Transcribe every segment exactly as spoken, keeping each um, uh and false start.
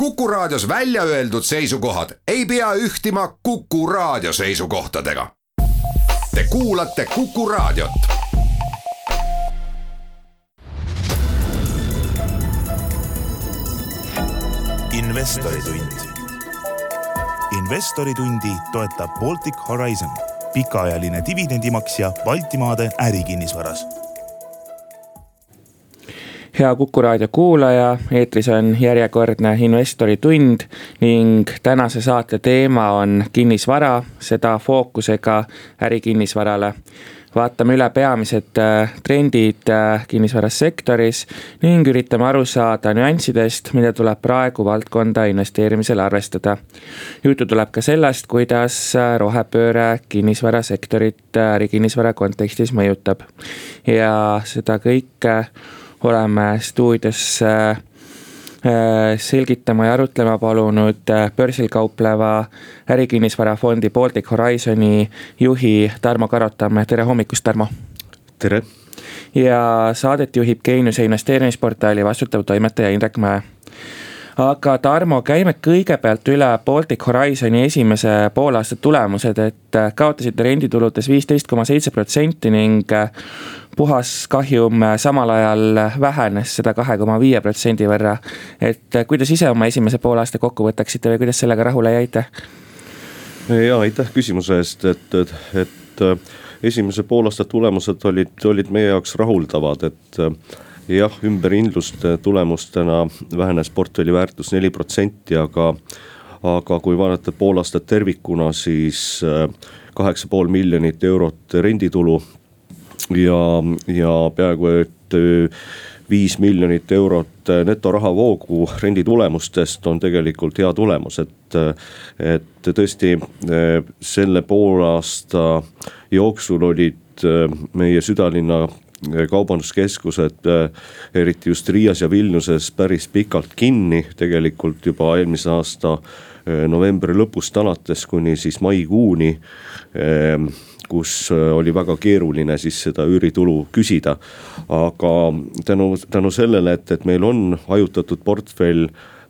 Kuku Raadios välja öeldud seisukohad ei pea ühtima Kuku Raadio seisukohtadega. Te kuulate Kuku Raadiot. Investoritund. Investoritundi toetab Baltic Horizon, pikaajaline dividendimaksja Baltimaade ärikinnisvaras. Hea Kuku Raadio kuulaja, eetris on järjekordne Investoritund ning tänase saate teema on kinnisvara, seda fookusega ärikinnisvarale. Vaatame üle peamised trendid kinnisvarasektoris ning üritame aru saada nüanssidest, mida tuleb praegu valdkonda investeerimisel arvestada. Jutu tuleb ka sellest, kuidas rohepööre kinnisvarasektorit ärikinnisvara kontekstis mõjutab. Ja seda kõike oleme stuudios selgitama ja arutlema palunud börsil kaupleva ärikinnisvarafondi Baltic Horizoni juhi Tarmo Karotamme. Tere hommikust, Tarmo! Tere! Ja saadet juhib Geeniuse investeerimisportaali vastutav toimetaja Indrek Mäe. Aga Tarmo, käime kõigepealt üle Baltic Horizoni esimese poolaasta tulemused, et kaotasid rendituludes viisteist koma seitse protsenti ning puhas kahjum samal ajal vähenes seda kahe koma viie protsendi võrra. Et kuidas ise oma esimese poolaasta kokku võtaksite või kuidas sellega rahule jäite? Ja, aitäh küsimuse eest, et, et, et esimese poolaasta tulemused olid, olid meie jaoks rahuldavad, et jah, ümberhindluste tulemustena vähenes portfelli väärtus neli protsenti, aga, aga kui vaadata poolaastat tervikuna, siis kaheksa koma viis miljonit eurot renditulu ja, ja peaaegu et viis miljonit eurot netorahavoogu renditulemustest on tegelikult hea tulemus, et, et tõesti selle poolaasta jooksul olid meie südalinna kaubanduskeskused, eriti just Riias ja Vilniuses päris pikalt kinni, tegelikult juba eelmise aasta novembri lõpust alates kuni siis maikuuni, kus oli väga keeruline siis seda üüritulu küsida. Aga tänu, tänu sellele, et, et meil on hajutatud portfell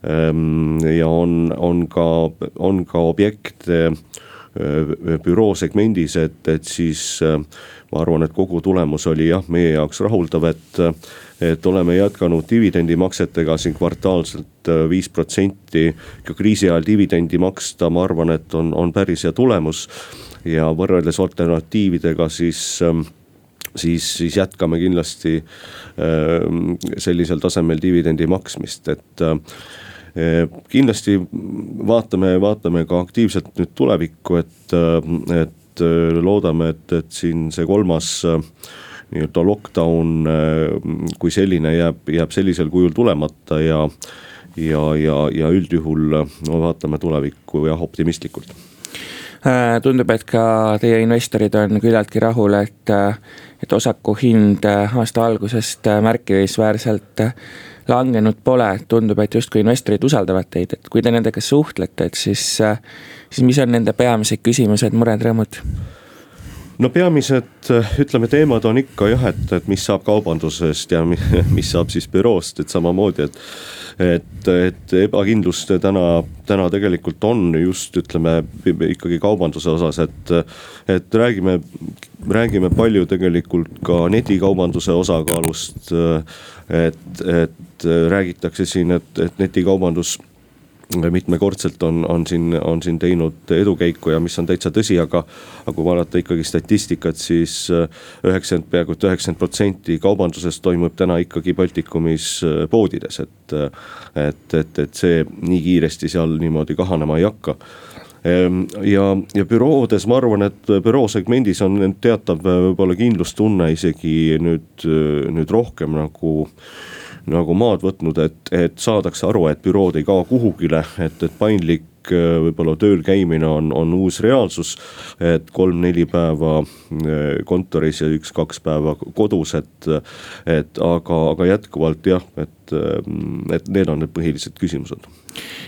ja on, on, ka, on ka objekte büroo segmendis, et, et siis ma arvan, et kogu tulemus oli jah, meie jaoks rahuldav, et, et oleme jätkanud dividendimaksetega siin kvartaalselt viis protsenti, ka kriisi ajal dividendi maksta, ma arvan, et on, on päris hea tulemus ja võrreldes alternatiividega siis, siis, siis jätkame kindlasti sellisel tasemel dividendi maksmist, et kindlasti vaatame, vaatame ka aktiivselt nüüd tulevikku, et, et loodame, et, et siin see kolmas nii-öelda lockdown kui selline jääb, jääb sellisel kujul tulemata ja, ja, ja, ja üldjuhul no, vaatame tulevikku ja optimistlikult. Tundub, et ka teie investorid on küllaltki rahul, et, et osaku hind aasta algusest märkimisväärselt langenud pole. Tundub, et justkui investorid usaldavad teid, et kui te nendega suhtlete, et siis, siis mis on nende peamised küsimused, mured, rõõmud? No peamised, ütleme, teemad on ikka jah, et, et mis saab kaubandusest ja mis saab siis büroost, et samamoodi, et, et, et ebakindlust täna, täna tegelikult on just, ütleme, ikkagi kaubanduse osas, et, et räägime, räägime palju tegelikult ka netikaubanduse osakaalust, et, et räägitakse siin, et, et netikaubandus mitmekordselt on, on, siin, on siin teinud edukäiku ja mis on täitsa tõsi, aga, aga kui vaadata ikkagi statistikat, siis üheksakümmend, peaaegu üheksakümmend protsenti kaubandusest toimub täna ikkagi Baltikumis poodides, et, et, et, et see nii kiiresti seal niimoodi kahanema ei hakka. Ja, ja büroodes ma arvan, et büroo segmendis on teatav võib-olla kindlustunne isegi nüüd, nüüd rohkem nagu nagu maad võtnud, et, et saadakse aru, et bürood ei kao kuhugile, et, et paindlik võib-olla tööl käimine on, on uus reaalsus, et kolm-neli päeva kontoris ja üks-kaks päeva kodus, et, et aga, aga jätkuvalt jah, et, et need on need põhilised küsimused.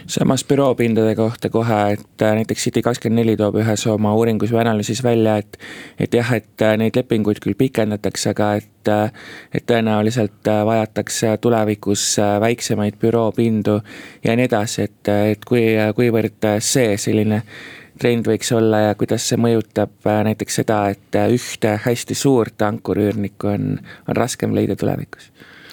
Samas büroopindade kohta kohe, et näiteks City kakskümmend neli toob ühes oma uuringus või analüüsis välja, et, et jah, et neid lepinguid küll pikendatakse, aga et, et tõenäoliselt vajatakse tulevikus väiksemaid büroopindu ja nii edasi, et, et kui, kuivõrd see selline trend võiks olla ja kuidas see mõjutab näiteks seda, et ühte hästi suurt ankuriüürnikku on, on raskem leida tulevikus?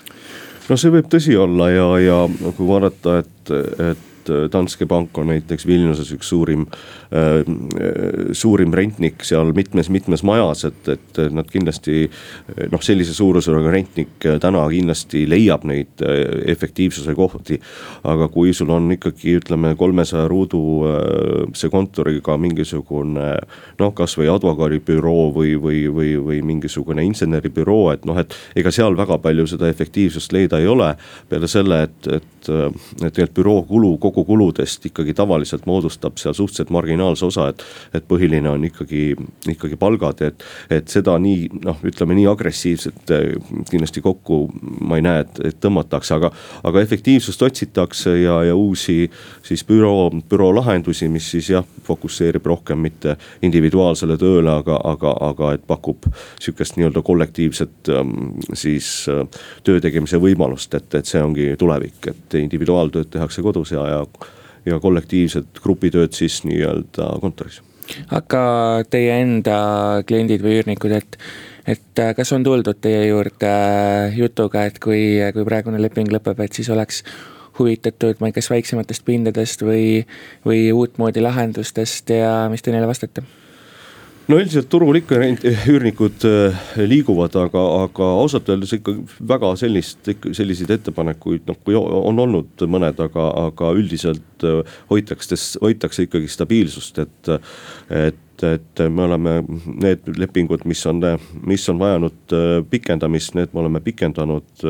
No see võib tõsi olla ja, ja kui vaadata, et, et Danske Bank on näiteks Vilniuses üks suurim, äh, suurim rentnik seal mitmes, mitmes majas, et, et nad kindlasti, noh sellise suurusega rentnik täna kindlasti leiab neid efektiivsuse kohti, aga kui sul on ikkagi ütleme kolmesaja ruudu äh, see kontoriga mingisugune noh, kas või advokaadibüroo või, või, või, või mingisugune inseneribüroo, et noh, et ega seal väga palju seda efektiivsust leida ei ole, peale selle, et, et, et, et büroo kulu kogu kuludest ikkagi tavaliselt moodustab seal suhteliselt marginaalse osa, et, et põhiline on ikkagi, ikkagi palgad, et, et seda nii, noh, ütleme nii agressiivselt kindlasti kokku ma ei näe, et, et tõmmatakse, aga, aga efektiivsust otsitakse ja, ja uusi siis büroo, büroo lahendusi, mis siis jah, fokusseerib rohkem mitte individuaalsele tööle, aga, aga, aga et pakub sükest nii-öelda kollektiivset siis töö tegemise võimalust, et, et see ongi tulevik, et individuaaltööd tehakse kodus ja, ja ja kollektiivsed grupitööd siis nii-öelda kontoris. Aga teie enda kliendid või üürnikud, et, et kas on tuldud teie juurde jutuga, et kui, kui praegune leping lõpeb, et siis oleks huvitatud, ma ei kas väiksematest pindadest või, või uutmoodi lahendustest ja mis te neile vastate? No üldiselt turul ikka üürnikud liiguvad, aga, aga ausalt öeldes ikka väga sellist, selliseid ettepanekuid, noh kui on olnud mõned, aga, aga üldiselt hoitakse, hoitakse ikkagi stabiilsust, et, et, et me oleme need lepingud, mis on, mis on vajanud pikendamist, need me oleme pikendanud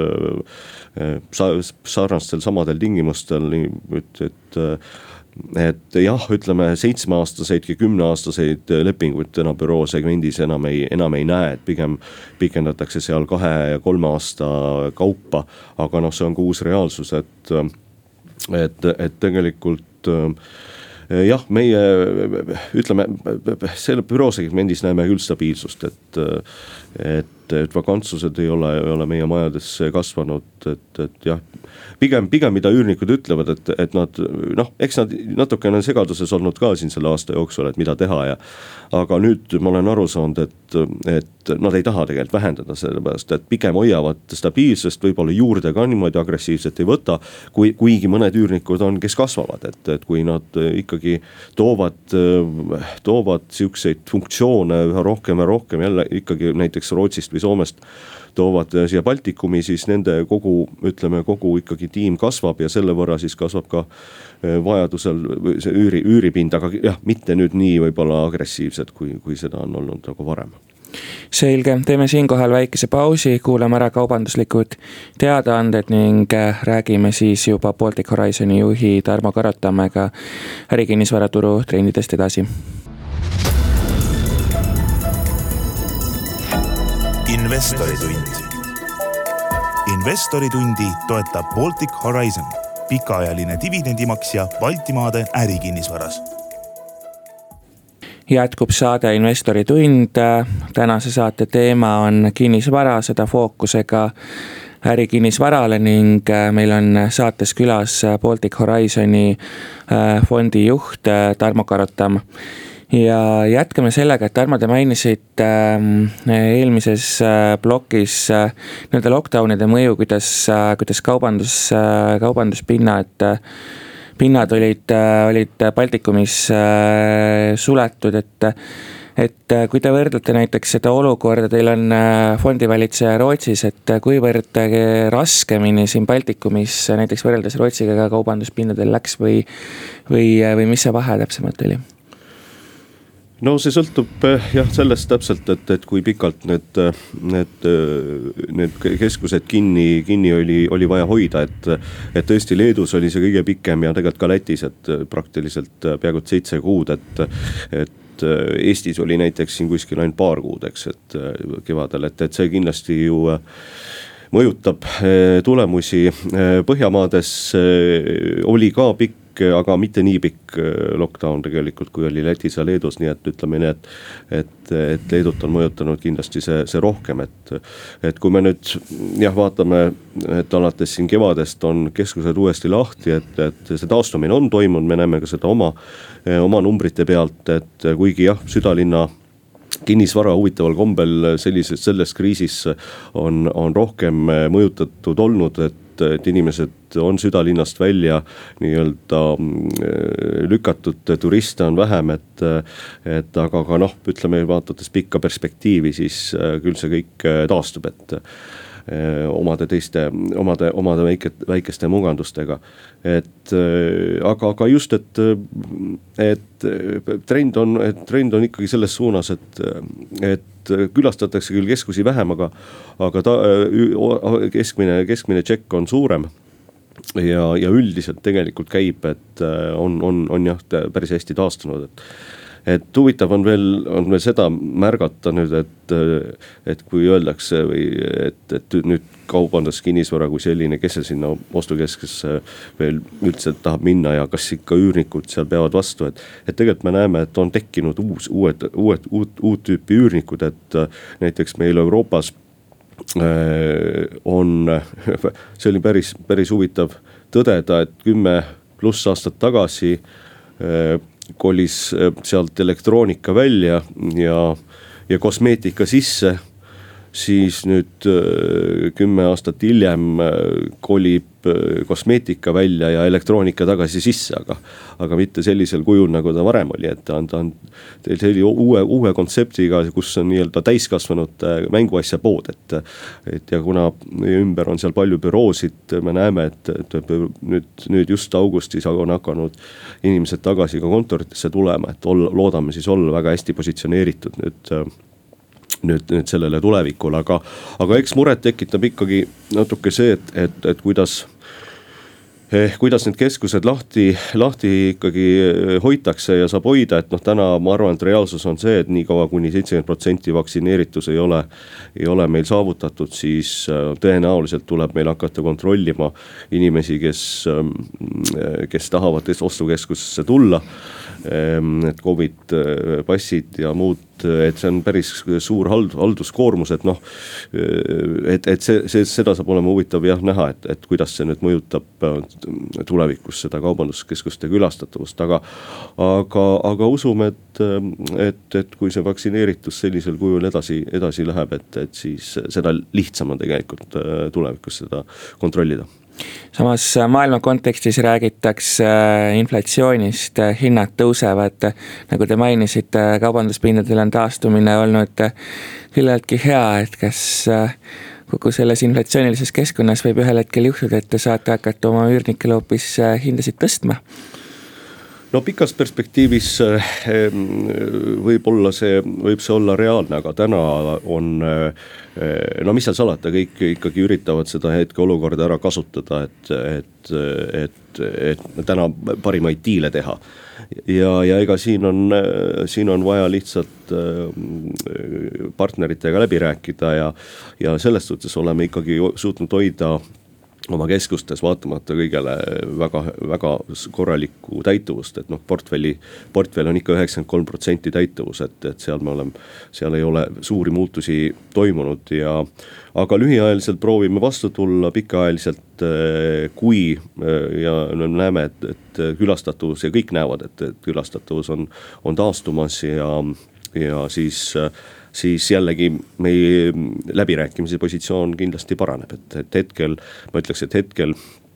sarnastel samadel tingimustel, et, et et jah, ütleme seitsmeaastaseid ja kümneaastaseid lepinguid täna büroo segmendis enam ei, enam ei näe, et pigem pikendatakse seal kahe ja kolme aasta kaupa, aga noh, see on ka uus reaalsus, et, et, et tegelikult jah, meie ütleme, selle büroo segmendis näeme küll stabiilsust, et, et, et vakantsused ei ole, ei ole meie majadesse kasvanud, et, et jah, pigem, pigem mida üürnikud ütlevad, et, et nad, noh, eks nad natukene segaduses olnud ka siin selle aasta jooksul, et mida teha ja aga nüüd ma olen aru saanud, et, et nad ei taha tegelikult vähendada sellepärast, et pigem hoiavad stabiilsust, võib-olla juurde ka niimoodi agressiivselt ei võta, kui, kuigi mõned üürnikud on, kes kasvavad, et, et kui nad ikkagi toovad, toovad siukseid funktsioone üha rohkem ja rohkem jälle ikkagi näiteks Rootsist või Soomest toovad siia Baltikumi, siis nende kogu, ütleme kogu ikkagi tiim kasvab ja selle võrra siis kasvab ka vajadusel see üüri, üüripind, aga jah, mitte nüüd nii võib-olla agressiivsed, kui, kui seda on olnud nagu varem. Selge, teeme siinkohal väikese pausi, kuulame ära kaubanduslikud teadaanded ning räägime siis juba Baltic Horizoni juhi Tarmo Karotamäega ärikinnisvaraturu trendidest edasi. Investoritund. Investoritundi toetab Baltic Horizon, pikaajaline dividendimaksja Baltimaade ärikinnisvaras. Jätkub saade Investoritund. Tänase saate teema on kinnisvara, seda fookusega ärikinnisvarale ning meil on saates külas Baltic Horizoni fondi juht Tarmo Karotam. Ja jätkame sellega, et Tarmo, te mainisid eelmises blokis nii-öelda lockdownide mõju, kuidas, kuidas kaubandus, kaubanduspinnad pinnad olid, olid Baltikumis suletud, et, et kui te võrdlete näiteks seda olukorda, teil on fondivalitseja Rootsis, et kuivõrd raskemini siin Baltikumis näiteks võrreldes Rootsiga ka kaubanduspinnadel läks või, või, või mis see vahe täpsemalt oli? No see sõltub jah sellest täpselt, et, et kui pikalt need, need, need keskused kinni, kinni oli, oli vaja hoida, et, et tõesti Leedus oli see kõige pikem ja tegelikult ka Lätis, et praktiliselt peaaegu seitse kuud, et, et Eestis oli näiteks siin kuskil ainult paar kuud, eks, et kevadel, et, et see kindlasti ju mõjutab tulemusi. Põhjamaades oli ka pikk pikk, aga mitte nii pikk lockdown tegelikult, kui oli Lätis ja Leedus, nii et ütleme nii, et, et, et Leedut on mõjutanud kindlasti see, see rohkem, et, et kui me nüüd jah, vaatame, et alates siin kevadest on keskused uuesti lahti, et, et see taastumine on toimunud, me näeme ka seda oma, oma numbrite pealt, et kuigi jah, südalinna kinnisvara huvitaval kombel sellises, selles kriisis on, on rohkem mõjutatud olnud, et, et inimesed on südalinnast välja nii-öelda lükatud, turiste on vähem, et, et aga ka noh, ütleme vaadates pikka perspektiivi, siis küll see kõik taastub, et omade teiste, omade, omade väike, väikeste mugandustega. Et aga, aga just, et, et trend on, et trend on ikkagi selles suunas, et, et külastatakse küll keskusi vähem, aga, aga ta, keskmine, keskmine tšekk on suurem. Ja, ja üldiselt tegelikult käib, et on, on, on jah, päris hästi taastunud, et et huvitav on veel, on veel seda märgata nüüd, et, et kui öeldakse või et, et nüüd kaubanduskinnisvara kui selline, kes see sinna ostukeskesse veel üldse tahab minna ja kas ikka üürnikud seal peavad vastu, et, et tegelikult me näeme, et on tekkinud uus, uued, uued, uut, uut tüüpi üürnikud, et näiteks meil Euroopas on, see oli päris, päris huvitav tõdeda, et kümme pluss aastat tagasi kolis sealt elektroonika välja ja, ja kosmeetika sisse, siis nüüd kümme aastat hiljem kolib kosmeetika välja ja elektroonika tagasi sisse, aga, aga mitte sellisel kujul, nagu ta varem oli, et ta on, ta on selline uue, uue kontseptiga, kus on nii-öelda täiskasvanud mänguasja pood, et, et ja kuna ümber on seal palju büroosid, me näeme, et, et nüüd, nüüd just augustis on hakanud inimesed tagasi ka kontoritesse tulema, et olla, loodame siis olla väga hästi positsioneeritud nüüd nüüd, nüüd sellele tulevikule, aga, aga eks muret tekitab ikkagi natuke see, et, et, et kuidas, eh, kuidas need keskused lahti, lahti ikkagi hoitakse ja saab hoida, et noh, täna ma arvan, et reaalsus on see, et nii kaua kuni seitsekümmend protsenti vaktsineeritus ei ole, ei ole meil saavutatud, siis tõenäoliselt tuleb meil hakata kontrollima inimesi, kes, kes tahavad ostukeskusesse tulla, et Covid passid ja muud, et see on päris suur hald, halduskoormus, et noh, et, et see, see, seda saab olema huvitav jah näha, et, et kuidas see nüüd mõjutab tulevikus seda kaubanduskeskuste külastatavust, aga, aga, aga usume, et, et, et kui see vaktsineeritus sellisel kujul edasi, edasi läheb, et, et siis seda lihtsam on tegelikult tulevikus seda kontrollida. Samas maailma kontekstis räägitakse inflatsioonist, hinnad tõusevad, nagu te mainisite, kaubanduspindadel on taastumine olnud küllaltki hea, et kas kogu selles inflatsioonilises keskkonnas võib ühel hetkel juhtuda, et te saate hakata oma üürnikele hoopis hindasid tõstma? No pikas perspektiivis võib olla see, võib see olla reaalne, aga täna on, no mis seal salata, kõik ikkagi üritavad seda hetke olukorda ära kasutada, et, et, et, et täna parimaid diile teha. Ja, ja ega siin on, siin on vaja lihtsalt partneritega läbi rääkida ja, ja selles suhtes oleme ikkagi suutnud hoida oma keskustes vaatamata kõigele väga, väga korralikku täituvust, et noh, portfelli, portfell on ikka üheksakümmend kolm protsenti täituvus, et, et seal me oleme, seal ei ole suuri muutusi toimunud ja, aga lühiajaliselt proovime vastu tulla, pikaajaliselt kui ja näeme, et, et külastatavus ja kõik näevad, et, et külastatavus on, on taastumas ja, ja siis siis jällegi meie läbirääkimise positsioon kindlasti paraneb, et, et hetkel, ma ütleks, et hetkel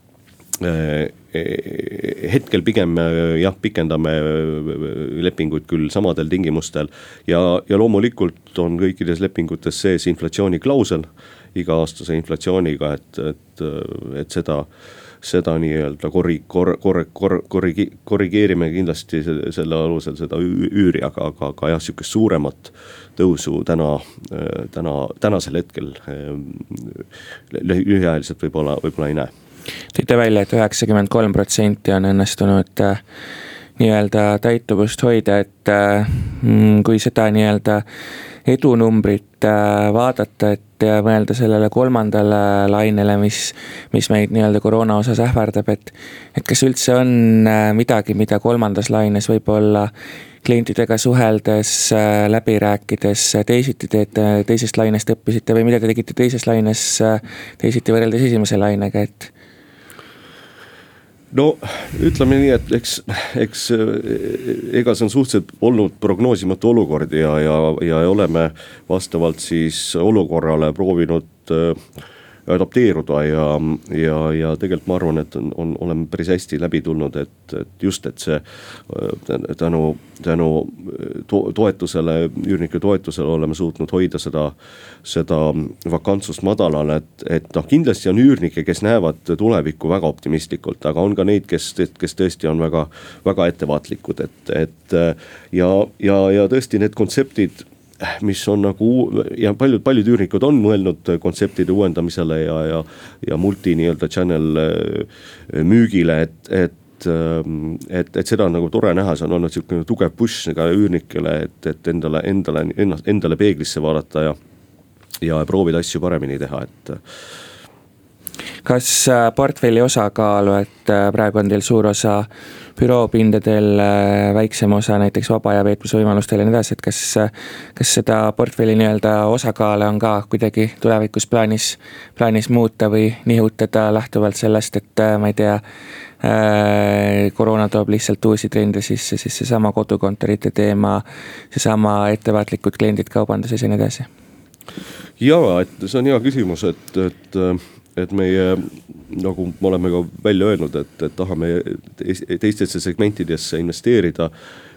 hetkel pigem jah, pikendame lepinguid küll samadel tingimustel ja, ja loomulikult on kõikides lepingutes sees inflatsiooniklausel iga-aastase inflatsiooniga, et, et, et seda seda nii-öelda korri, kor, kor, kor, korrigi, korrigeerime kindlasti selle alusel seda üüri, aga, aga, aga jah, sükest suuremat tõusu täna, täna, tänasel hetkel lühiajaliselt võib-olla, võib-olla ei näe. Tõite välja, et üheksakümmend kolm protsenti on õnnestunud nii-öelda täituvust hoida, et kui seda nii-öelda edunumbrit vaadata, et ja mõelda sellele kolmandale lainele, mis, mis meid nii-öelda koroona osas ähvardab, et, et kas üldse on midagi, mida kolmandas laines võib-olla klientidega suheldes, läbi rääkides teisiti teete, teisest lainest õppisite või mida te tegite teises laines teisiti võrreldes esimese lainega, et no ütleme nii, et eks, eks ega see on suhteliselt olnud prognoosimatu olukord ja, ja, ja oleme vastavalt siis olukorrale proovinud adapteeruda ja, ja, ja tegelikult ma arvan, et on, on, oleme päris hästi läbi tulnud, et, et just, et see tänu, tänu to, toetusele, üürnike toetusele oleme suutnud hoida seda, seda vakantsust madalal, et, et noh, kindlasti on üürnikke, kes näevad tulevikku väga optimistlikult, aga on ka neid, kes, kes tõesti on väga, väga ettevaatlikud, et, et ja, ja, ja tõesti need kontseptid, mis on nagu ja paljud, paljud üürnikud on mõelnud kontseptide uuendamisele ja, ja, ja multi nii-öelda channel müügile, et, et, et, et seda on nagu tore näha, see on olnud selline tugev push ka üürnikele, et, et endale, endale, endale peeglisse vaadata ja, ja proovida asju paremini teha, et kas portfelli osakaalu, et praegu on teil suur osa büroopindadel, väiksem osa näiteks vaba ja veetmisvõimalustel ja nii edasi, et kas, kas seda portfelli nii-öelda osakaale on ka kuidagi tulevikus plaanis, plaanis muuta või nihutada lähtuvalt sellest, et ma ei tea, koroona toob lihtsalt uusi trende sisse, siis seesama kodukontorite teema, seesama ettevaatlikud kliendid kaubanduses ja nii edasi? Jaa, et see on hea küsimus, et, et et meie, nagu me oleme ka välja öelnud, et, et tahame teistesse segmentidesse investeerida,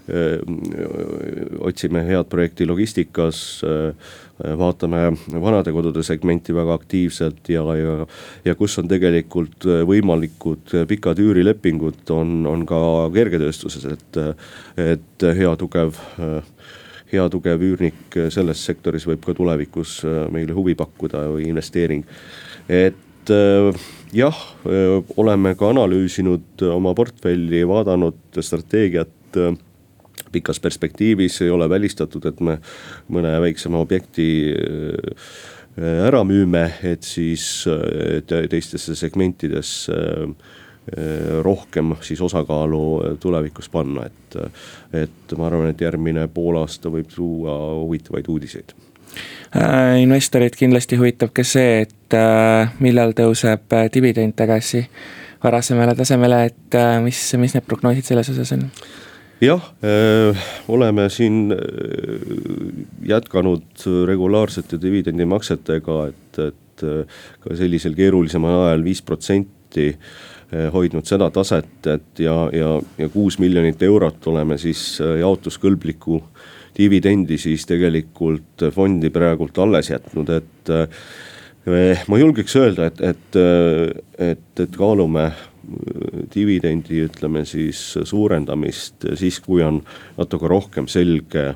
otsime head projekti logistikas, vaatame vanadekodude segmenti väga aktiivselt ja, ja, ja kus on tegelikult võimalikud pikad üürilepingud, on, on ka kergetööstuses, et, et hea tugev hea tugev üürnik selles sektoris võib ka tulevikus meile huvi pakkuda või investeering. Et jah, oleme ka analüüsinud oma portfelli, vaadanud strateegiat pikas perspektiivis, ei ole välistatud, et me mõne väiksema objekti ära müüme, et siis teistesse segmentidesse rohkem siis osakaalu tulevikus panna, et, et ma arvan, et järgmine pool aasta võib tuua huvitavaid uudiseid. Investorid kindlasti huvitab ka see, et millal tõuseb dividend tagasi varasemale tasemele, et mis, mis need prognoosid selles osas on? Jah, äh, oleme siin jätkanud regulaarsete dividendimaksetega, et, et ka sellisel keerulisemal ajal viis protsenti hoidnud seda taset, et ja, ja, ja kuus miljonit eurot oleme siis jaotuskõlbliku dividendi siis tegelikult fondi praegult alles jätnud, et ma julgeks öelda, et, et, et, et kaalume dividendi, ütleme siis suurendamist siis, kui on natuke rohkem selge,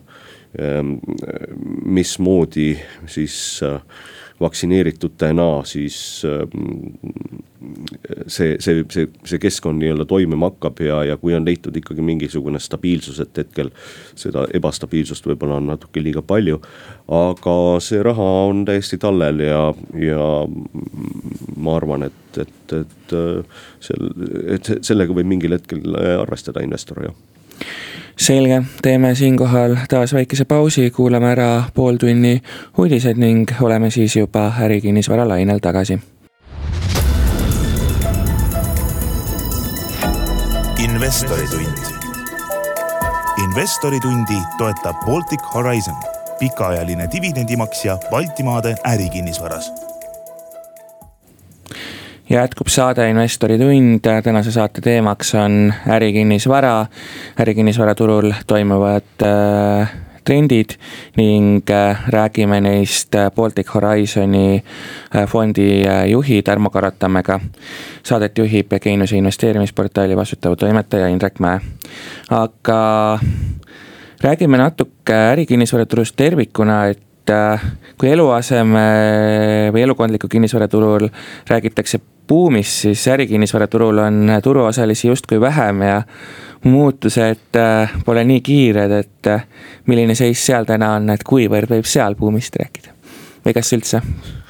mismoodi siis vaktsineeritutena siis see, see, see, see keskkond nii-öelda toimima hakkab ja, ja kui on leitud ikkagi mingisugune stabiilsus, et hetkel seda ebastabiilsust võib-olla on natuke liiga palju, aga see raha on täiesti tallel ja, ja ma arvan, et, et, et, sel, et sellega võib mingil hetkel arvestada investor, jah. Selge, teeme siinkohal taas väikese pausi, kuulame ära pool tunni uudised ning oleme siis juba ärikinnisvara lainel tagasi. Investoritund. Investoritundi toetab Baltic Horizon, pikaajaline dividendimaksja Baltimaade ärikinnisvaras. Jätkub saade Investoritund, tänase saate teemaks on ärikinnisvara, ärikinnisvaraturul toimuvad äh, trendid ning äh, räägime neist Baltic Horizoni äh, fondi äh, juhi Tarmo Karotamega. Saadet juhib Geeniuse investeerimisportaali vastutav toimetaja Indrek Mäe. Aga räägime natuke ärikinnisvaraturust tervikuna, et äh, kui eluaseme või elukondliku kinnisvaraturul räägitakse buumis, siis ärikinnisvaraturul on turuosalisi justkui vähem ja muutused pole nii kiired, et milline seis seal täna on, et kuivõrd võib seal buumist rääkida? või kas üldse?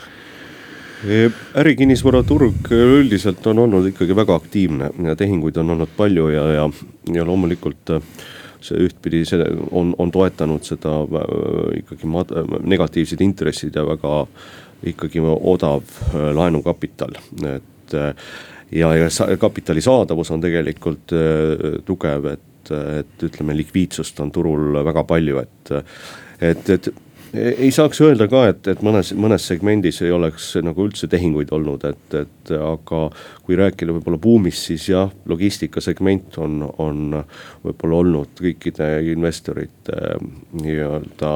Ärikinnisvaraturg üldiselt on olnud ikkagi väga aktiivne ja tehinguid on olnud palju ja, ja, ja loomulikult see ühtpidi see on, on toetanud seda ikkagi mad- negatiivsed intressid ja väga ikkagi odav laenukapital, et ja, ja kapitali saadavus on tegelikult tugev, et, et ütleme likviidsust on turul väga palju, et, et, et ei saaks öelda ka, et, et mõnes, mõnes segmendis ei oleks nagu üldse tehinguid olnud, et, et aga kui rääkida võib-olla buumist, siis jah, logistikasegment on, on võib-olla olnud kõikide investorite nii-öelda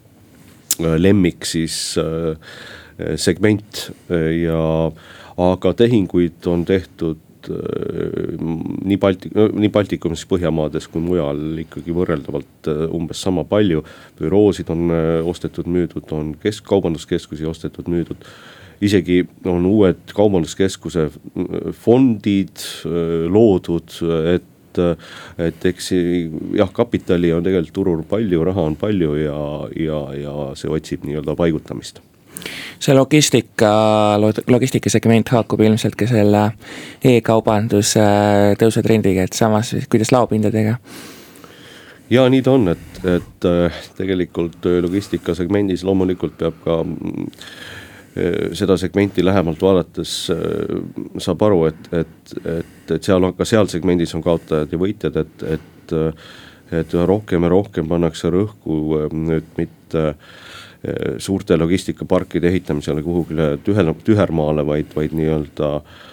lemmik siis segment ja aga tehinguid on tehtud nii Balti, nii Baltikumis, Põhjamaades kui mujal ikkagi võrreldavalt umbes sama palju. Büroosid on ostetud, müüdud, on kesk, kaubanduskeskusi ostetud, müüdud. Isegi on uued kaubanduskeskuse fondid loodud, et, et eks jah, kapitali on tegelikult turul palju, raha on palju ja, ja, ja see otsib nii-öelda paigutamist. See logistika, logistikasegment haakub ilmselt ka selle e-kaubanduse tõusutrendiga, et samas kuidas laopindadega? Ja nii ta on, et, et tegelikult logistikasegmendis loomulikult peab ka seda segmenti lähemalt vaadates saab aru, et, et, et, et seal on ka seal segmendis on kaotajad ja võitjad, et, et, et rohkem ja rohkem pannakse rõhku nüüd mitte suurte logistikaparkide ehitamisele kuhugile tüher, tühermaale, vaid, vaid nii-öelda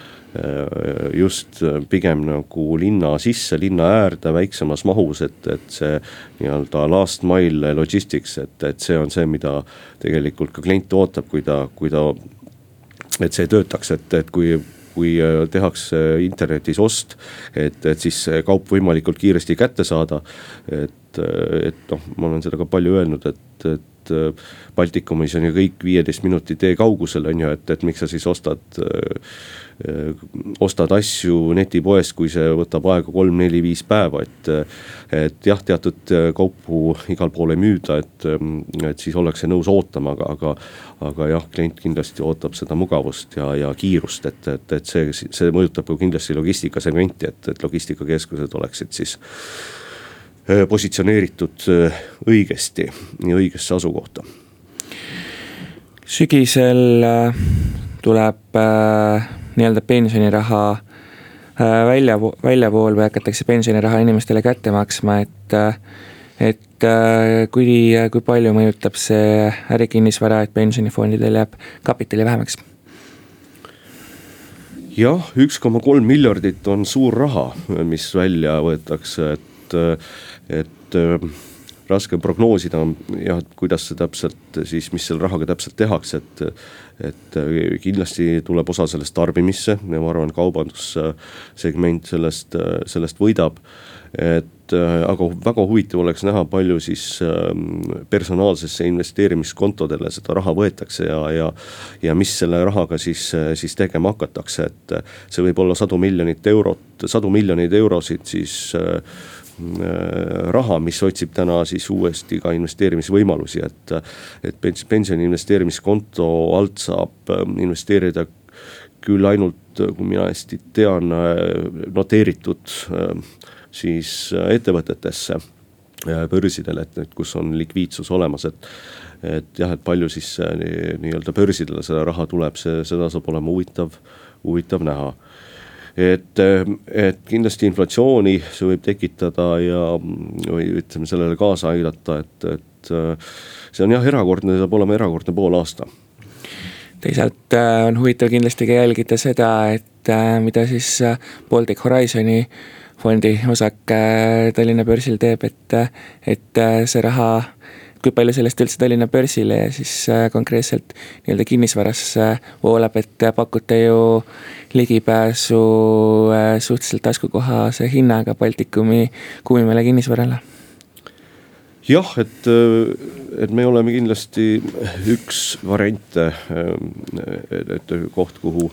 just pigem nagu linna sisse, linna äärde väiksemas mahus, et, et see nii-öelda last mile logistics, et, et see on see, mida tegelikult ka klient ootab, kui ta, kui ta, et see töötaks, et, et kui kui tehakse internetis ost, et, et siis kaup võimalikult kiiresti kätte saada, et, et noh, ma olen seda ka palju öelnud, et, et Baltikumis on ju kõik viieteist minuti tee kaugusel, on ju, et, et miks sa siis ostad, ostad asju netipoest, kui see võtab aega kolm, neli, viis päeva, et, et jah, teatud kaupu igal pool ei müüda, et, et siis ollakse nõus ootama, aga, aga, aga jah, klient kindlasti ootab seda mugavust ja, ja kiirust, et, et, et see, see mõjutab ka kindlasti logistikasegmenti, et, et logistikakeskused oleksid siis positsioneeritud õigesti ja õigesse asukohta. Sügisel tuleb äh, nii-öelda pensioniraha äh, välja, väljavool või hakatakse pensioniraha inimestele kätte maksma, et, et äh, kui, kui palju mõjutab see ärikinnisvara, et pensionifondidel jääb kapitali vähemaks? Jah, üks koma kolm miljardit on suur raha, mis välja võetakse, et et raske prognoosida jah, kuidas see täpselt siis, mis selle rahaga täpselt tehakse, et, et kindlasti tuleb osa sellest tarbimisse ja ma arvan, kaubandussegment sellest, sellest võidab, et aga väga huvitav oleks näha, palju siis personaalsesse investeerimiskontodele seda raha võetakse ja, ja, ja mis selle rahaga siis, siis tegema hakatakse, et see võib olla sadu miljonit eurot, sadu miljoneid eurosid siis raha, mis otsib täna siis uuesti ka investeerimisvõimalusi, et, et pensioni investeerimiskonto alt saab investeerida küll ainult, kui mina hästi tean, noteeritud siis ettevõtetesse börsidele, et, et kus on likviidsus olemas, et, et jah, et palju siis nii, nii-öelda börsidele seda raha tuleb, see, seda saab olema huvitav, huvitav näha. Et, et kindlasti inflatsiooni see võib tekitada ja või ütleme sellele kaasa aidata, et, et see on jah erakordne, saab olema erakordne pool aasta. Teisalt on huvitav kindlasti ka jälgida seda, et mida siis Baltic Horizoni fondi osak Tallinna börsil teeb, et, et see raha, kui palju sellest üldse Tallinna börsile ja siis konkreetselt nii-öelda kinnisvarasse voolab, et pakute ju ligipääsu suhteliselt taskukohase hinnaga Baltikumi kuumimale kinnisvarale. Jah, et, et me oleme kindlasti üks variante, et koht, kuhu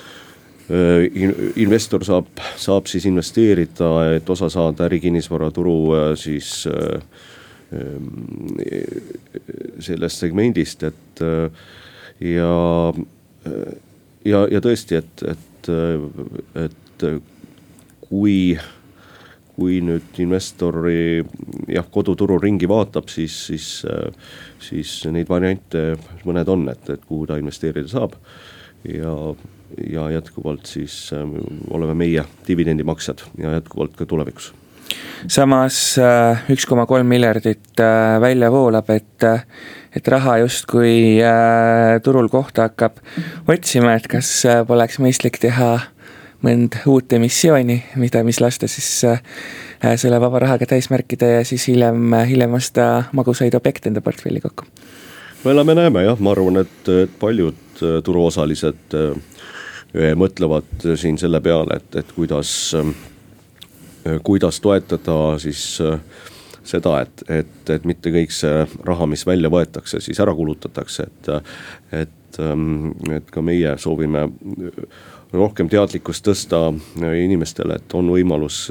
investor saab, saab siis investeerida, et osa saada ärikinnisvaraturu siis sellest segmendist, et ja, ja, ja tõesti, et, et, et kui, kui nüüd investori jah, koduturu ringi vaatab, siis, siis, siis neid variante mõned on, et, et kuhu ta investeerida saab ja, ja jätkuvalt siis oleme meie dividendimaksjad ja jätkuvalt ka tulevikus. Samas üks koma kolm miljardit välja voolab, et, et raha justkui turul kohta hakkab otsima, et kas poleks mõistlik teha mõnd uut emissiooni, mida, mis lasta siis selle vaba rahaga täismärkida ja siis hiljem, hiljem osta magusaid objekte enda portfelli kokku. Meil me näeme jah, ma arvan, et, et paljud turuosalised mõtlevad siin selle peale, et, et kuidas kuidas toetada siis seda, et, et, et mitte kõik see raha, mis välja võetakse, siis ära kulutatakse, et, et, et ka meie soovime rohkem teadlikkust tõsta inimestele, et on võimalus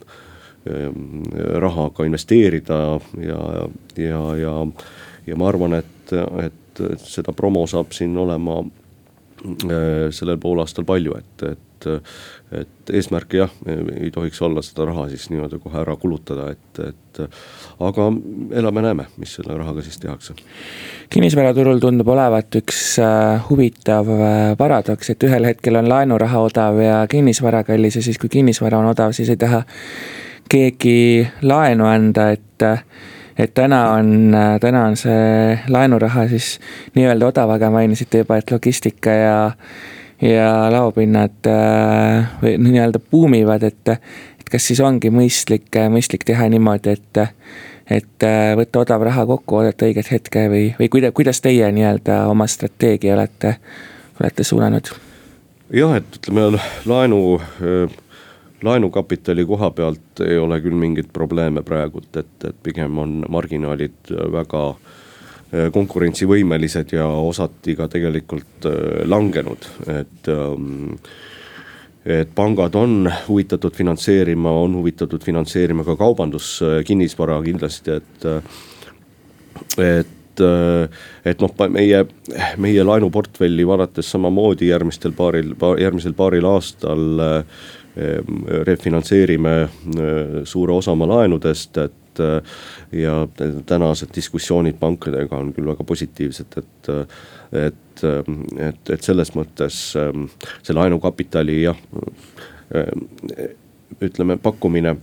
raha ka investeerida ja, ja, ja, ja ma arvan, et, et seda promo saab siin olema sellel poolaastal palju, et, et et eesmärk jah, ei tohiks olla seda raha siis niimoodi kohe ära kulutada, et, et aga elame-näeme, mis selle rahaga siis tehakse. Kinnisvaraturul tundub olevat üks huvitav paradoks, et ühel hetkel on laenuraha odav ja kinnisvara kallis ja siis kui kinnisvara on odav, siis ei taha keegi laenu anda, et et täna on, täna on see laenuraha siis nii-öelda odav, aga mainisite juba, et logistika ja ja laopinnad või nii-öelda buumivad, et, et kas siis ongi mõistlik, mõistlik teha niimoodi, et, et võtta odav raha kokku, oodata õiget hetke või, või kuida, kuidas teie nii-öelda oma strateegia olete, olete suunanud? Jah, et ütleme laenu, laenukapitali koha pealt ei ole küll mingit probleeme praegult, et, et pigem on marginaalid väga konkurentsivõimelised ja osati ka tegelikult langenud, et, et pangad on huvitatud finantseerima, on huvitatud finantseerima ka kaubandus kinnisvara kindlasti, et, et, et noh, meie, meie laenuportfelli vaadates samamoodi järgmistel paaril, järgmisel paaril aastal refinantseerime suure osa oma laenudest, et ja tänased diskussioonid pankadega on küll väga positiivsed, et, et, et, et selles mõttes see laenukapitali jah, ütleme pakkumine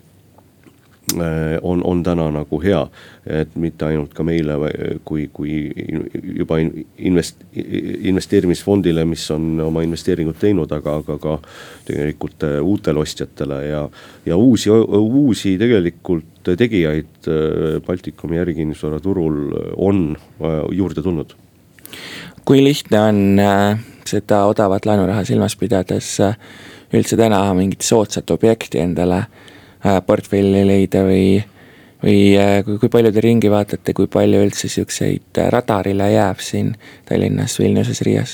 on, on täna nagu hea, et mitte ainult ka meile kui, kui juba invest, investeerimisfondile, mis on oma investeeringud teinud, aga, aga ka tegelikult uutele ostjatele ja, ja uusi, uusi tegelikult tegijaid Baltikumi ärikinnisvara turul on juurde tulnud. Kui lihtne on seda odavat laenuraha silmas pidades üldse täna mingit soodsat objekti endale portfelli leida või, või kui, kui palju te ringi vaatate, kui palju üldse siukseid radarile jääb siin Tallinnas, Vilniuses, Riias?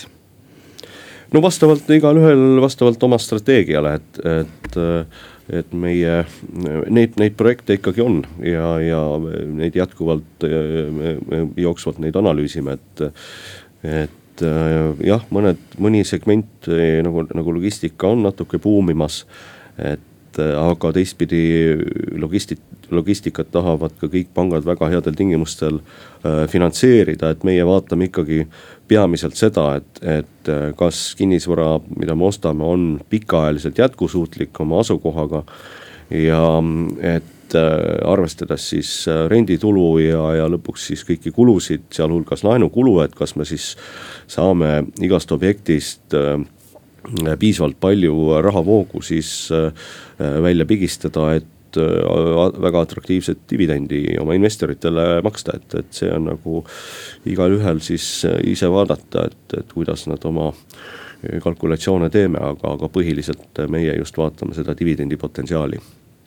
No vastavalt igal ühel vastavalt oma strateegiale, et, et, et meie neid, neid projekte ikkagi on ja, ja neid jätkuvalt jooksvalt neid analüüsime, et, et jah, mõned, mõni segment nagu, nagu logistika on natuke buumimas, et aga teistpidi logistik, logistikat tahavad ka kõik pangad väga headel tingimustel finantseerida, et meie vaatame ikkagi peamiselt seda, et, et kas kinnisvara, mida me ostame, on pikaajaliselt jätkusuutlik oma asukohaga ja et arvestades siis renditulu ja, ja lõpuks siis kõiki kulusid, sealhulgas laenukulu, et kas me siis saame igast objektist piisavalt palju rahavoogu siis välja pigistada, et väga atraktiivset dividendi oma investoritele maksta, et, et see on nagu igal ühel siis ise vaadata, et, et kuidas nad oma kalkulatsioone teeme, aga, aga põhiliselt meie just vaatame seda dividendi potentsiaali.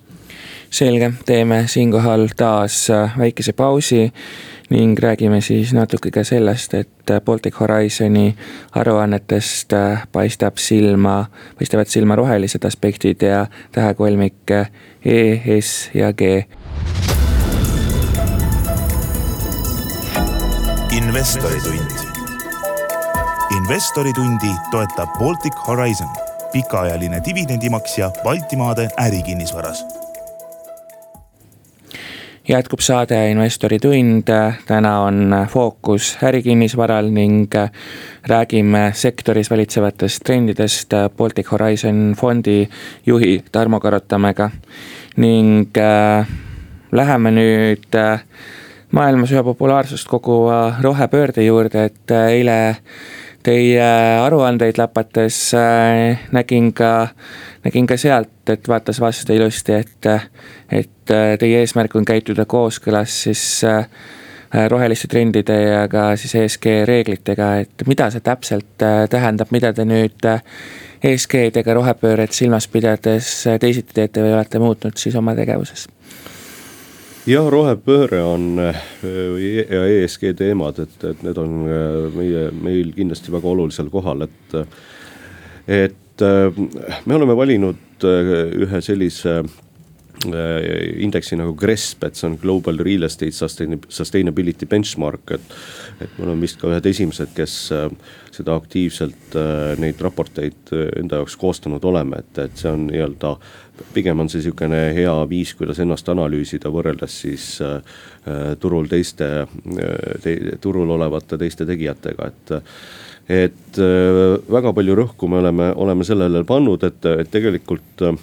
Selge, teeme siinkohal taas väikese pausi ning räägime siis natuke ka sellest, et Baltic Horizoni aruannetest paistab silma, paistavad silma rohelised aspektid ja tähekolmik E, S ja G. investoritund. investoritundi toetab Baltic Horizon, pikaajaline dividendimaksja Baltimaade ärikinnisvaras. Jätkub saade Investoritund. Täna on fookus ärikinnisvaral ning räägime sektoris valitsevatest trendidest Baltic Horizon fondi juhi Tarmo Karotamega. Ning äh, läheme nüüd äh, maailmas ühe populaarsust koguva rohepöörde juurde, et äh, eile teie aruandeid läpates äh, nägin ka, nägin ka sealt, et vaatas vastu ilusti, et, et teie eesmärk on käituda kooskõlas siis äh, roheliste trendide ja ka siis E S G reeglitega, et mida see täpselt äh, tähendab, mida te nüüd äh, E S G-dega rohepööret silmas pidades äh, teisiti teete või olete muutnud siis oma tegevuses? Ja rohepööre on ja E S G teemad, et, et need on meie, meil kindlasti väga olulisel kohal, et, et me oleme valinud ühe sellise indeksi nagu GRESB, et see on Global Real Estate Sustainability Benchmark, et, et me oleme vist ka ühed esimesed, kes seda aktiivselt neid raporteid enda jaoks koostanud oleme, et, et see on nii-öelda, pigem on see niisugune hea viis, kuidas ennast analüüsida võrreldes siis äh, turul teiste te,, turul olevate teiste tegijatega, et et äh, väga palju rõhku me oleme, oleme sellele pannud, et, et tegelikult äh,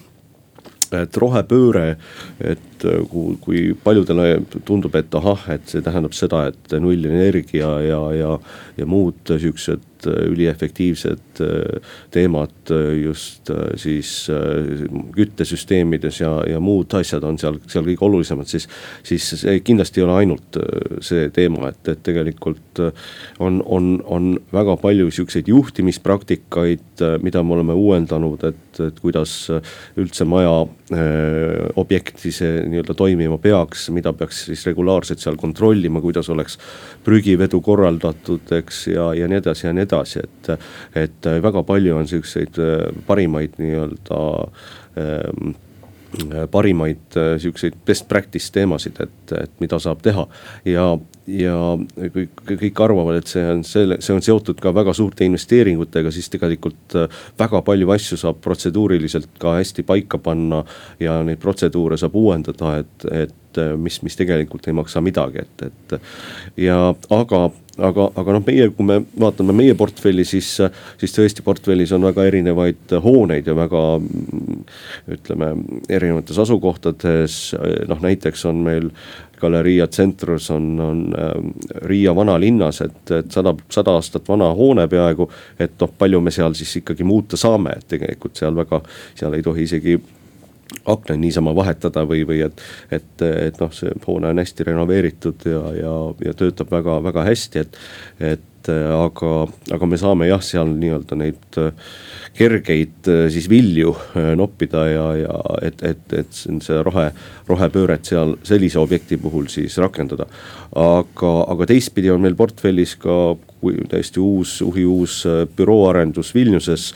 et rohepööre, et kui, kui paljudele tundub, et ahah, et see tähendab seda, et null energia ja, ja, ja muud siuksed üliefektiivsed teemad just siis küttesüsteemides ja, ja muud asjad on seal, seal kõik olulisemad, siis, siis see kindlasti ei ole ainult see teema, et, et tegelikult on, on, on väga palju siukseid juhtimispraktikaid, mida me oleme uuendanud, et, et kuidas üldse maja objekti see nii-öelda toimima peaks, mida peaks siis regulaarselt seal kontrollima, kuidas oleks prügivedu korraldatud, eks, ja, ja nii edasi ja nii edasi, et, et väga palju on selliseid parimaid nii-öelda ähm, parimaid siukseid best practice teemasid, et, et mida saab teha ja, ja kõik, kõik arvavad, et see on, see, see on seotud ka väga suurte investeeringutega, siis tegelikult väga palju asju saab protseduuriliselt ka hästi paika panna ja neid protseduure saab uuendada, et, et mis, mis tegelikult ei maksa midagi, et, et ja aga Aga, aga noh, meie, kui me vaatame meie portfelli, siis, siis tõesti portfellis on väga erinevaid hooneid ja väga, ütleme, erinevates asukohtades, noh näiteks on meil Galeria Centrus on, on Riia vanalinnas, et, et sada, sada aastat vana hoone peaaegu, et noh, palju me seal siis ikkagi muuta saame, et tegelikult seal väga, seal ei tohi isegi akna niisama vahetada või, või et, et, et noh, see hoone on hästi renoveeritud ja, ja, ja töötab väga, väga hästi, et, et aga, aga me saame jah, seal nii-öelda neid kergeid siis vilju noppida ja, ja et, et, et see rohe, rohepööret seal sellise objekti puhul siis rakendada. Aga, aga teistpidi on meil portfellis ka täiesti uus, uhi uus bürooarendus Vilniuses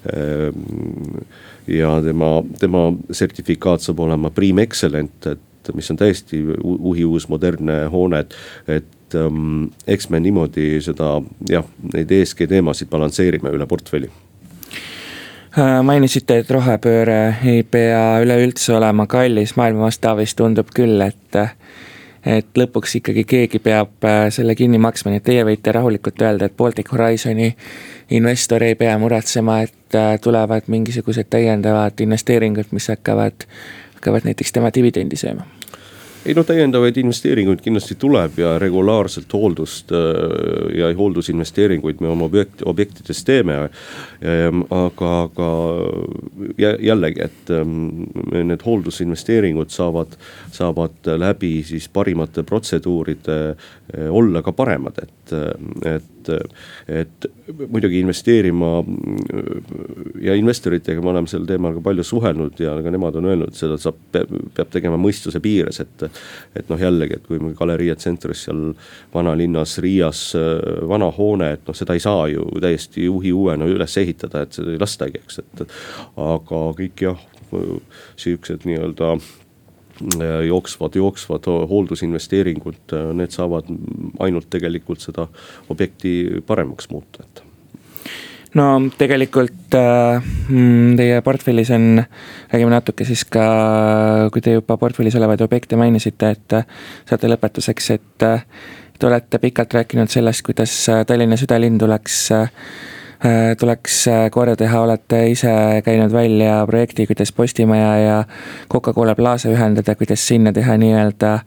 ja tema, tema sertifikaat saab olema Prim Excellent, et mis on täiesti uhi uus modernne hoone, et, et um, eks me niimoodi seda, jah, neid E S G teemasid balansseerime üle portfelli. Mainisite, et rohepööre ei pea üleüldse olema kallis, maailma mastaabis tundub küll, et et lõpuks ikkagi keegi peab selle kinni maksma, nii et teie võite rahulikult öelda, et Baltic Horizoni investor ei pea muratsema, et tulevad mingisugused täiendavad investeeringud, mis hakkavad, hakkavad näiteks tema dividendi sööma. Ei no täiendavaid investeeringuid kindlasti tuleb ja regulaarselt hooldust ja hooldusinvesteeringuid me oma objekt, objektides teeme, aga, aga jällegi, et need hooldusinvesteeringud saavad, saavad läbi siis parimate protseduuride olla ka paremad, et, et et muidugi investeerima ja investoritega me oleme sel teemal ka palju suhelnud ja ka nemad on öelnud, seda saab, peab tegema mõistuse piires, et et noh jällegi, et kui me Galeria Centrus seal vanalinnas Riias vana hoone, et noh seda ei saa ju täiesti uhi uuena üles ehitada, et seda ei lastagi, eks, et aga kõik jah, siuksed nii-öelda jooksvad, jooksvad hooldusinvesteeringud, need saavad ainult tegelikult seda objekti paremaks muuta, et no tegelikult äh, teie portfellis on, räägime natuke siis ka, kui te juba portfellis olevaid objekte mainisite, et saate lõpetuseks, et te olete pikalt rääkinud sellest, kuidas Tallinna südalinn tuleks, tuleks korda teha, olete ise käinud välja projekti, kuidas Postimaja ja Coca-Cola Plaza ühendada, kuidas sinna teha nii-öelda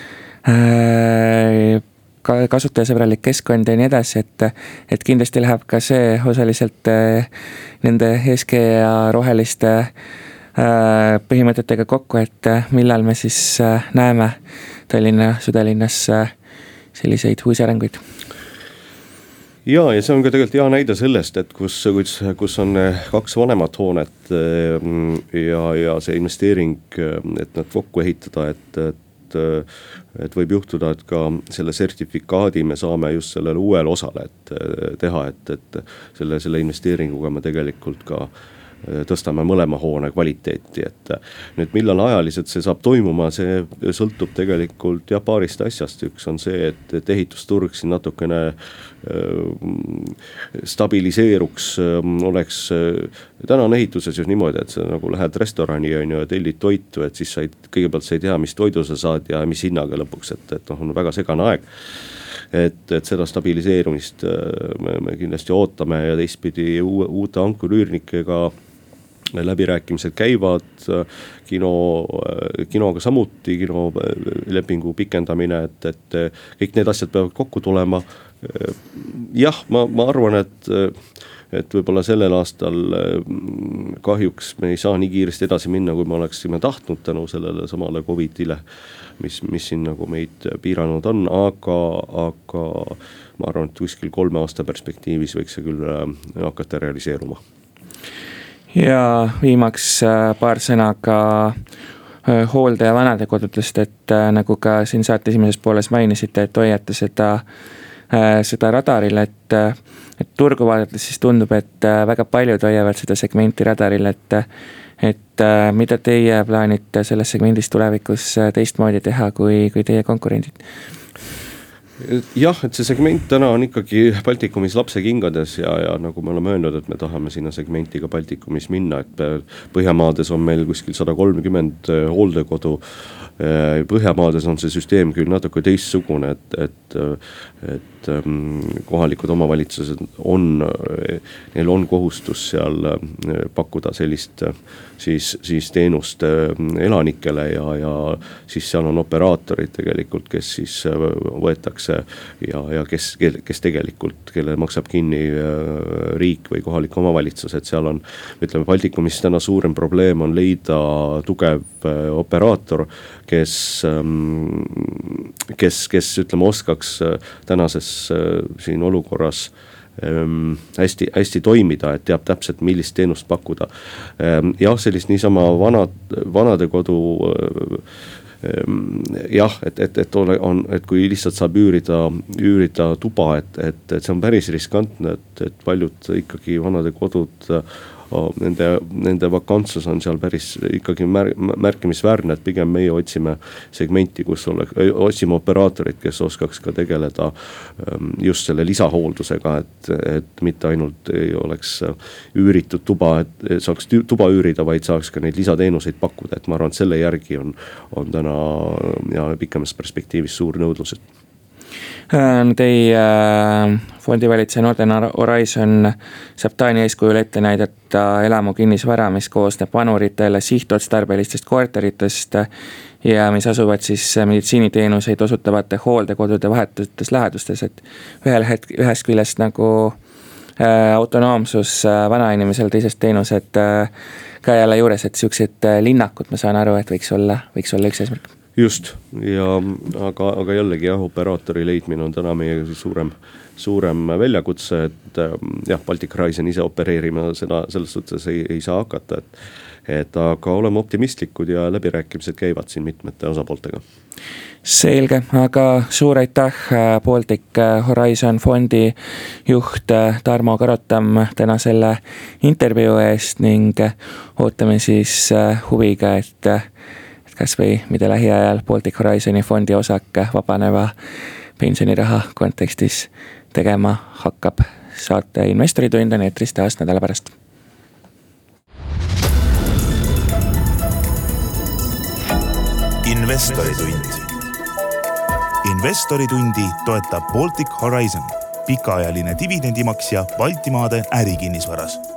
äh, kasutajasõbralik keskkond ja nii edasi, et, et kindlasti läheb ka see osaliselt nende S G ja roheliste põhimõtetega kokku, et millal me siis näeme Tallinna südalinnas selliseid uusi arenguid. Ja, ja see on ka tegelikult hea näide sellest, et kus, kus, kus on kaks vanemat hoonet ja, ja see investeering, et nad kokku ehitada, et, et et võib juhtuda, et ka selle sertifikaadi me saame just sellele uuele osale et teha, et, et selle, selle investeeringuga me tegelikult ka tõstame mõlema hoone kvaliteeti, et nüüd millal ajaliselt see saab toimuma, see sõltub tegelikult ja paarist asjast. Üks on see, et, et ehitusturg siin natukene stabiliseeruks, oleks, täna on ehituses just niimoodi, et sa nagu lähed restorani on ju, ja tellid toitu, et siis sa ei, kõigepealt sa ei tea, mis toidu sa saad ja mis hinnaga lõpuks, et, et noh, on väga segane aeg. Et, et seda stabiliseerumist me, me kindlasti ootame ja teistpidi uue, uute ankurüürnikega läbirääkimised käivad, kino, kinoga samuti, kino lepingu pikendamine, et, et kõik need asjad peavad kokku tulema. Jah, ma, ma arvan, et, et võib-olla sellel aastal kahjuks me ei saa nii kiiresti edasi minna, kui me oleksime tahtnud tänu sellele samale Covidile, mis, mis siin nagu meid piiranud on, aga, aga ma arvan, et kuskil kolme aasta perspektiivis võiks see küll hakata realiseeruma. Ja viimaks paar sõna ka hoolde- ja vanadekodudest, et nagu ka siin saate esimeses pooles mainisite, et hoiate seda, seda radaril, et, et turgu vaadates siis tundub, et väga paljud hoiavad seda segmenti radaril, et, et mida teie plaanite selles segmendis tulevikus teistmoodi teha kui, kui teie konkurendid? Jah, et see segment täna on ikkagi Baltikumis lapse kingades ja, ja nagu me oleme öelnud, et me tahame sinna segmenti ka Baltikumis minna, et Põhjamaades on meil kuskil sada kolmkümmend hooldekodu. Põhjamaades on see süsteem küll natuke teistsugune, et, et, et kohalikud omavalitsused on, neil on kohustus seal pakkuda sellist siis, siis teenust elanikele ja, ja siis seal on operaatorid tegelikult, kes siis võetakse ja, ja kes, kes tegelikult, kelle maksab kinni riik või kohalik omavalitsus, et seal on, ütleme, Baltikumis täna suurem probleem on leida tugev operaator, kes, kes, kes ütleme, oskaks tänases siin olukorras hästi, hästi toimida, et teab täpselt, millist teenust pakkuda. Jah, sellist niisama vanad, vanadekodu jah, et, et, et, ole, on, et kui lihtsalt saab üürida, üürida tuba, et, et, et see on päris riskantne, et, et paljud ikkagi vanadekodud Nende, nende vakantsus on seal päris ikkagi mär, märkimisväärne, et pigem meie otsime segmenti, kus ole, otsime operaatorid, kes oskaks ka tegeleda just selle lisahooldusega, et, et mitte ainult ei oleks üüritud tuba, et saaks tuba üürida, vaid saaks ka neid lisateenuseid pakkuda, et ma arvan, et selle järgi on, on täna ja pikemas perspektiivis suur nõudlused. Teie fondivalitseja Northern Horizon saab Taani eeskujul ette näidata elamu kinnisvara, mis koosneb vanuritele sihtotstarbelistest korteritest ja mis asuvad siis meditsiiniteenuseid osutavate hooldekodude vahetutes lähedustes, et ühel hetk, ühest küljest nagu autonoomsus vanainimesel, teisest teenused ka jälle juures, et siuksed linnakud, ma saan aru, et võiks olla, võiks olla üks eesmärk. Just, ja aga, aga jällegi jah, operaatori leidmine on täna meie suurem, suurem väljakutse, et jah, Baltic Horizon ise opereerima seda, selles suhtes ei, ei saa hakata, et, et aga oleme optimistlikud ja läbirääkimised käivad siin mitmete osapooltega. Selge, aga suur aitäh Baltic Horizon fondi juht Tarmo Karotam täna selle intervjuu eest ning ootame siis huviga, et kas või mida lähiajal Baltic Horizoni fondi osake vabaneva pensioniraha kontekstis tegema hakkab. Saate Investoritund on eetris taas nädala pärast. Investoritund. Investoritundi toetab Baltic Horizon, pikaajaline dividendimaksja Baltimaade ärikinnisvaras.